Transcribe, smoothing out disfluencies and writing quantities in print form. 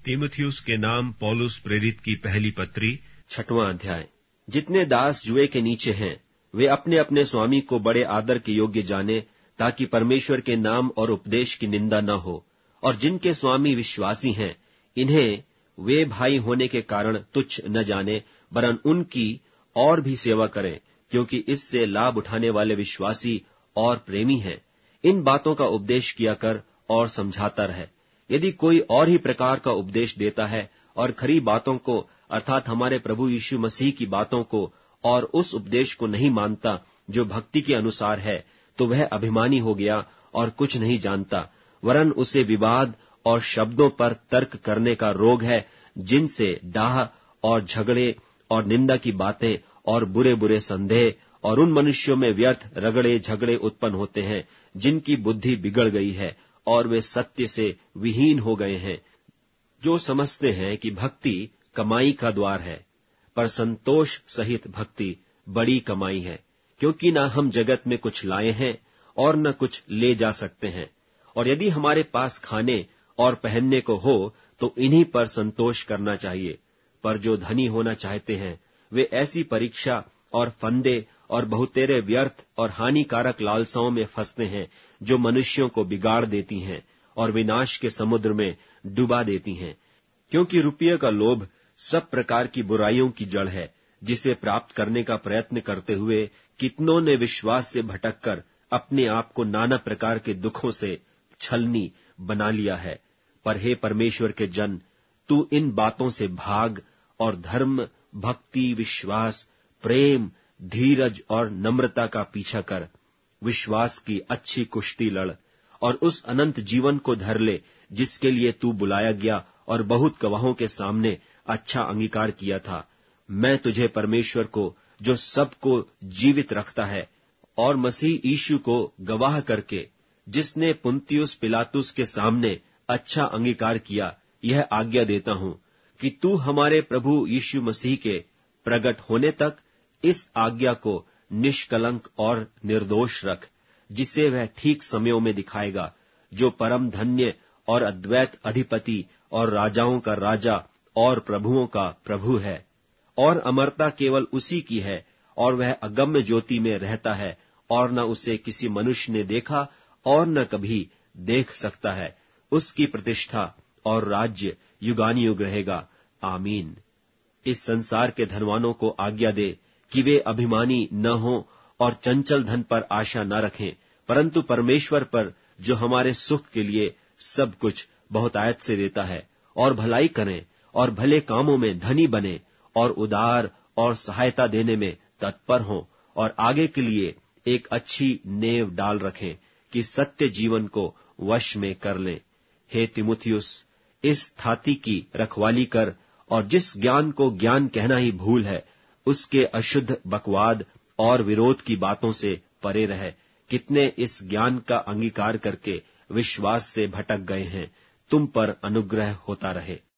तीमुथियुस के नाम पौलुस प्रेरित की पहली पत्री 6वां अध्याय। जितने दास जुए के नीचे हैं, वे अपने अपने स्वामी को बड़े आदर के योग्य जाने, ताकि परमेश्वर के नाम और उपदेश की निंदा न हो। और जिनके स्वामी विश्वासी हैं, इन्हें वे भाई होने के कारण तुच्छ न जाने, वरन उनकी और भी सेवा करें, क्योंकि इससे लाभ उठाने वाले विश्वासी और प्रेमी हैं। इन बातों का उपदेश किया कर और समझाता रहे। यदि कोई और ही प्रकार का उपदेश देता है और खरी बातों को अर्थात हमारे प्रभु यीशु मसीह की बातों को और उस उपदेश को नहीं मानता जो भक्ति के अनुसार है, तो वह अभिमानी हो गया और कुछ नहीं जानता, वरन उसे विवाद और शब्दों पर तर्क करने का रोग है, जिनसे डाह और झगड़े और निंदा की बातें और बुरे बुरे संदेह और उन मनुष्यों में व्यर्थ रगड़े झगड़े उत्पन्न होते हैं, जिनकी बुद्धि बिगड़ गई है और वे सत्य से विहीन हो गए हैं, जो समझते हैं कि भक्ति कमाई का द्वार है। पर संतोष सहित भक्ति बड़ी कमाई है, क्योंकि न हम जगत में कुछ लाए हैं और न कुछ ले जा सकते हैं। और यदि हमारे पास खाने और पहनने को हो, तो इन्हीं पर संतोष करना चाहिए। पर जो धनी होना चाहते हैं, वे ऐसी परीक्षा और फंदे और बहुतेरे व्यर्थ और हानिकारक लालसाओं में फंसते हैं, जो मनुष्यों को बिगाड़ देती हैं और विनाश के समुद्र में डुबा देती हैं। क्योंकि रुपये का लोभ सब प्रकार की बुराइयों की जड़ है, जिसे प्राप्त करने का प्रयत्न करते हुए कितनों ने विश्वास से भटककर अपने आप को नाना प्रकार के दुखों से छलनी बना लिया है। पर हे परमेश्वर के जन, तू इन बातों से भाग और धर्म, भक्ति, विश्वास, प्रेम, धीरज और नम्रता का पीछा कर। विश्वास की अच्छी कुश्ती लड़ और उस अनंत जीवन को धर ले, जिसके लिए तू बुलाया गया और बहुत गवाहों के सामने अच्छा अंगीकार किया था। मैं तुझे परमेश्वर को, जो सबको जीवित रखता है, और मसीह यीशु को गवाह करके, जिसने पुन्तियुस पिलातुस के सामने अच्छा अंगीकार किया, यह आज्ञा देता हूं कि तू हमारे प्रभु यीशु मसीह के प्रगट होने तक इस आज्ञा को निष्कलंक और निर्दोष रख, जिसे वह ठीक समयों में दिखाएगा, जो परम धन्य और अद्वैत अधिपति और राजाओं का राजा और प्रभुओं का प्रभु है। और अमरता केवल उसी की है, और वह अगम्य ज्योति में रहता है, और न उसे किसी मनुष्य ने देखा और न कभी देख सकता है। उसकी प्रतिष्ठा और राज्य युगानुयुग रहेगा। आमीन। इस संसार के धनवानों को आज्ञा दे कि वे अभिमानी न हों और चंचल धन पर आशा न रखें, परंतु परमेश्वर पर, जो हमारे सुख के लिए सब कुछ बहुतायत से देता है, और भलाई करें और भले कामों में धनी बने और उदार और सहायता देने में तत्पर हों, और आगे के लिए एक अच्छी नेव डाल रखें कि सत्य जीवन को वश में कर लें। हे तीमुथियुस, इस थाती की रखवाली कर, और जिस ज्ञान को ज्ञान कहना ही भूल है, उसके अशुद्ध बकवाद और विरोध की बातों से परे रहे। कितने इस ज्ञान का अंगीकार करके विश्वास से भटक गए हैं। तुम पर अनुग्रह होता रहे।